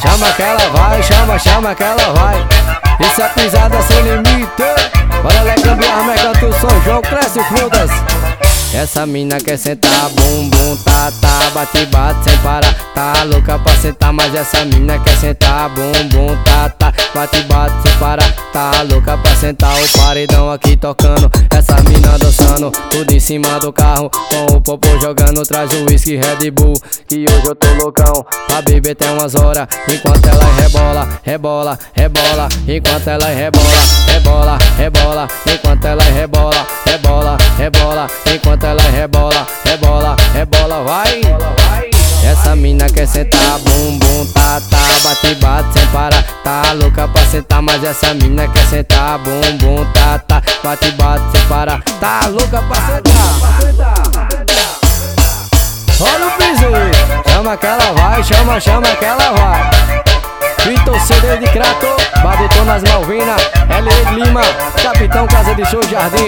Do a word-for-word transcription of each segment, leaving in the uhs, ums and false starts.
chama que ela vai, chama, chama que ela vai. Isso é pisada sem limite. Bora lá cambiar, me canta o São João, cresce frutas. Essa mina quer sentar, bum bum, tá, tá, bate, bate sem parar. Tá louca pra sentar, mas essa mina quer sentar, bum bum, tá, tá, bate, bate sem parar. Tá louca pra sentar, o paredão aqui tocando, essa mina dançando, tudo em cima do carro, com o popô jogando. Traz o whisky Red Bull, que hoje eu tô loucão, pra beber até umas horas. Enquanto ela rebola, rebola, rebola, enquanto ela rebola, rebola, rebola, enquanto ela rebola, rebola, rebola, enquanto ela rebola, rebola, rebola, vai. Essa mina quer sentar, bum bum, tá, tá, bate, bate sem parar. Tá louca pra sentar, mas essa mina quer sentar, bum bum, tá, tá, bate, bate sem parar. Tá louca pra sentar. Olha o piseiro, chama que ela vai, chama, chama que ela vai. Vitor C D de Crato, Baduton nas Malvinas, L E de Lima, Capitão Casa de Show Jardim.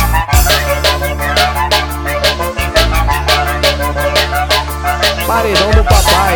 Paredão do papai.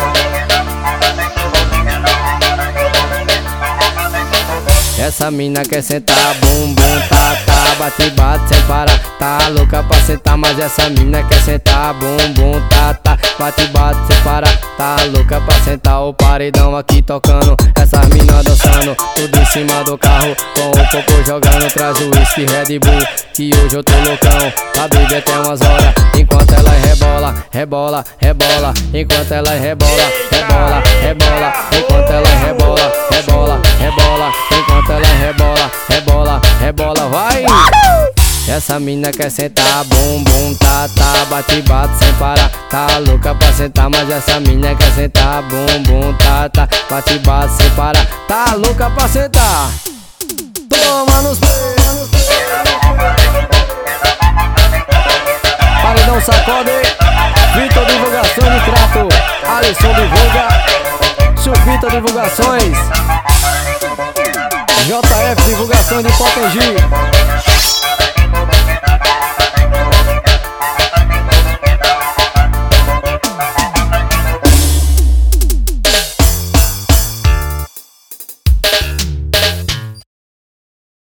Essa mina quer sentar, bum bum, tá, tá, bate, bate sem parar. Tá louca pra sentar, mas essa mina quer sentar, bum bum, tá, tá, bate, bate sem parar. Tá louca pra sentar, o paredão aqui tocando, essa mina dançando, tudo em cima do carro, com o popô jogando. Traz o whisky Red Bull, que hoje eu tô loucão, pra beber até umas horas. Enquanto ela rebola, rebola, rebola, enquanto ela rebola, rebola, rebola, enquanto ela rebola, rebola, rebola, enquanto ela rebola, rebola, rebola, vai. Essa mina quer sentar, bum bum, tá, tá, bate, bate sem parar. Tá louca pra sentar, mas essa mina quer sentar, bum bum, tá, tá, bate, bate sem parar. Tá louca pra sentar. Toma nos peitos. Paredão sacode, Vitor Divulgação de Crato, Alisson Divulga, Chupita Divulgações, J F Divulgação de Potengi.